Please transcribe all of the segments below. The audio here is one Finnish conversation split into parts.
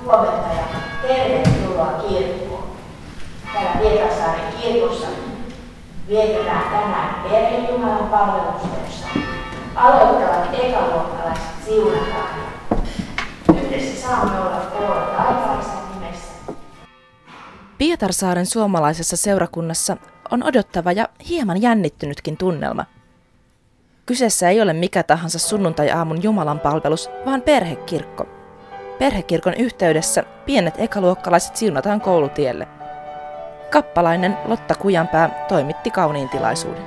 Huomenta ja tervetuloa kirkkoon. Täällä Pietarsaaren kirkossa vietetään tänään perhejumalan palvelusta, aloittavat ekaluokkalaiset siunataan. Yhdessä saamme olla koolla taivaallisen nimessä. Pietarsaaren suomalaisessa seurakunnassa on odottava ja hieman jännittynytkin tunnelma. Kyseessä ei ole mikä tahansa sunnuntai-aamun Jumalan palvelus, vaan perhekirkko. Perhekirkon yhteydessä pienet ekaluokkalaiset siunataan koulutielle. Kappalainen Lotta Kujanpää toimitti kauniin tilaisuuden.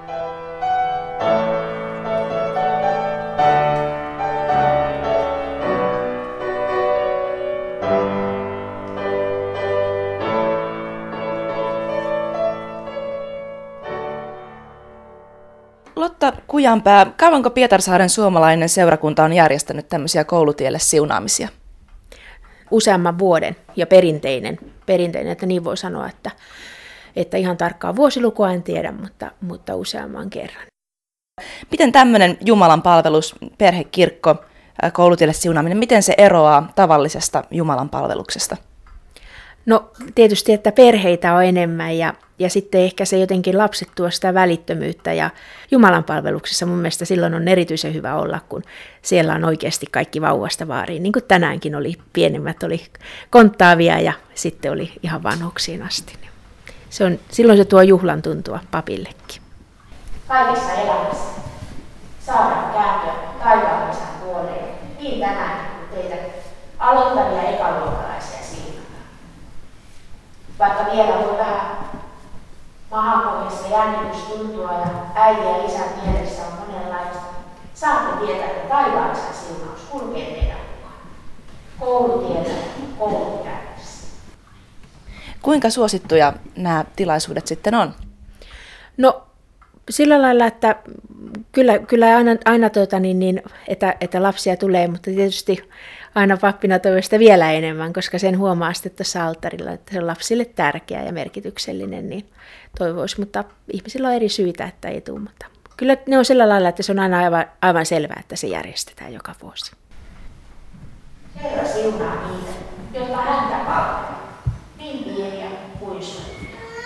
Lotta Kujanpää, kauanko Pietarsaaren suomalainen seurakunta on järjestänyt tämmöisiä koulutielle siunaamisia? Useamman vuoden ja perinteinen, että niin voi sanoa, että ihan tarkkaa vuosilukua en tiedä, mutta useamman kerran. Miten tämmöinen Jumalan palvelus, perhekirkko, koulutielle siunaaminen, miten se eroaa tavallisesta Jumalan palveluksesta? No tietysti, että perheitä on enemmän ja sitten ehkä se jotenkin lapset tuo sitä välittömyyttä ja Jumalan palveluksessa mun mielestä silloin on erityisen hyvä olla, kun siellä on oikeasti kaikki vauvasta vaariin. Niin kuin tänäänkin oli, pienemmät oli konttaavia ja sitten oli ihan vanhuksiin asti. Silloin se tuo juhlan tuntua papillekin. Kaikessa elämässä saadaan kääntyä taivaallisen puoleen, niin tänään kuin teitä aloittavia ekaluokkalaisia siunataan. Vaikka vielä voi vähän mahanpohjassa jännitys tuntua ja äidin ja isän mielessä on monenlaista, saatte tietää, että taivaallisen siunaus kulkee teidän mukaan. Koulutiellä, koulunkäynnissä. Kuinka suosittuja nämä tilaisuudet sitten on? No sillä lailla, että kyllä aina että lapsia tulee, mutta tietysti aina pappina toivoista vielä enemmän, koska sen huomaa sitten tuossa alttarilla, että se on lapsille tärkeä ja merkityksellinen, niin toivoisi, mutta ihmisillä on eri syitä, että ei tule. Mutta kyllä ne on sillä lailla, että se on aina aivan selvää, että se järjestetään joka vuosi. Herra siunaa niitä, jotka häntä palvelee, niin pieniä kuin suuria.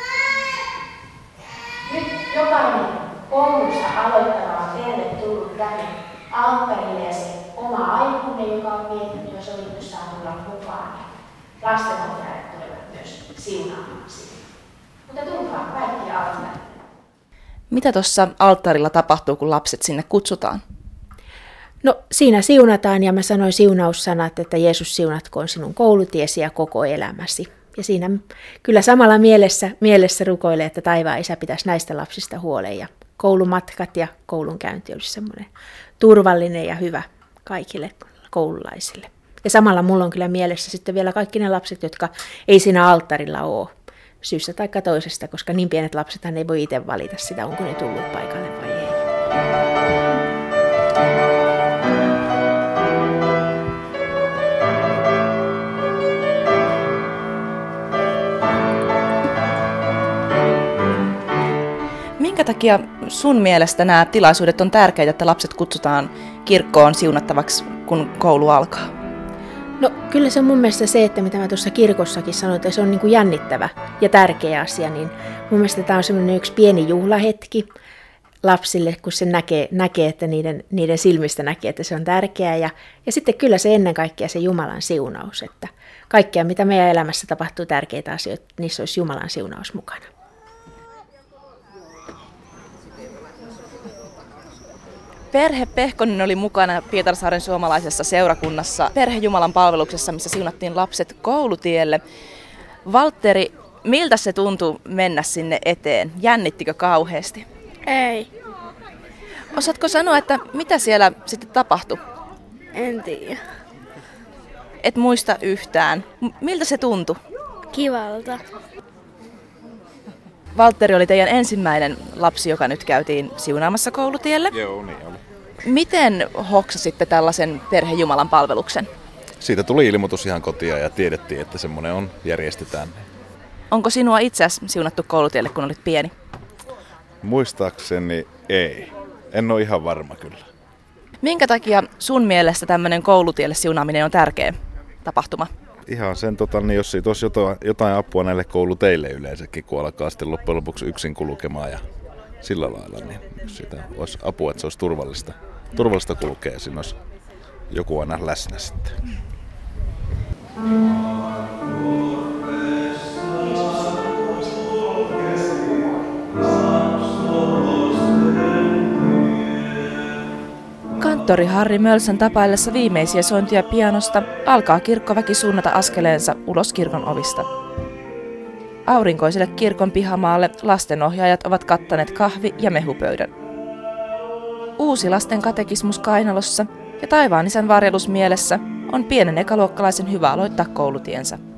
Nyt jokainen koulussa aloittava on tervetullut tänne alttarille ja se oma aikuinen, joka on mietitty ja sovittu, saa tulla mukaan. Lastenhoitajat tulevat myös siunaamaan sitä. Mutta tulkaa kaikki alttarille. Mitä tuossa alttarilla tapahtuu, kun lapset sinne kutsutaan? No siinä siunataan ja mä sanoin siunaussanat, että Jeesus siunatkoon sinun koulutiesi ja koko elämäsi. Ja siinä kyllä samalla mielessä rukoilee, että taivaan Isä pitäisi näistä lapsista huolen ja koulumatkat ja koulunkäynti olisi semmoinen turvallinen ja hyvä kaikille koululaisille. Ja samalla mulla on kyllä mielessä sitten vielä kaikki ne lapset, jotka ei siinä alttarilla ole syystä tai toisesta, koska niin pienet lapsethan ei voi itse valita sitä, onko ne tullut paikalle vai ei. Minkä takia sun mielestä nämä tilaisuudet on tärkeitä, että lapset kutsutaan kirkkoon siunattavaksi, kun koulu alkaa? No kyllä se on mun mielestä se, että mitä mä tuossa kirkossakin sanoin, että se on niin kuin jännittävä ja tärkeä asia, niin mun mielestä tämä on semmoinen yksi pieni juhlahetki lapsille, kun se näkee että niiden silmistä näkee, että se on tärkeää. Ja sitten kyllä se ennen kaikkea se Jumalan siunaus, että kaikkea mitä meidän elämässä tapahtuu tärkeitä asioita, niissä olisi Jumalan siunaus mukana. Perhe Pehkonen oli mukana Pietarsaaren suomalaisessa seurakunnassa perhejumalan palveluksessa, missä siunattiin lapset koulutielle. Valtteri, miltä se tuntui mennä sinne eteen? Jännittikö kauheasti? Ei. Osaatko sanoa, että mitä siellä sitten tapahtui? En tiedä. Et muista yhtään. Miltä se tuntui? Kivalta. Valtteri oli teidän ensimmäinen lapsi, joka nyt käytiin siunaamassa koulutielle. Joo, niin oli. Miten hoksasitte tällaisen perhejumalan palveluksen? Siitä tuli ilmoitus ihan kotiin ja tiedettiin, että semmoinen järjestetään. Onko sinua itseäsi siunattu koulutielle, kun olit pieni? Muistaakseni ei. En ole ihan varma kyllä. Minkä takia sun mielestä tämmöinen koulutielle siunaaminen on tärkeä tapahtuma? Ihan sen, niin jos siitä olisi jotain apua näille kouluteille yleensäkin, kun alkaa sitten loppujen lopuksi yksin kulkemaan ja sillä lailla, niin jos siitä olisi apua, että se olisi turvallista kulkea ja siinä olisi joku aina läsnä sitten. Kanttori Harri Mölsän tapaillessa viimeisiä sointuja pianosta alkaa kirkkoväki suunnata askeleensa ulos kirkon ovista. Aurinkoiselle kirkon pihamaalle lastenohjaajat ovat kattaneet kahvi- ja mehupöydän. Uusi lasten katekismus kainalossa ja taivaan isän varjelus mielessä on pienen ekaluokkalaisen hyvä aloittaa koulutiensä.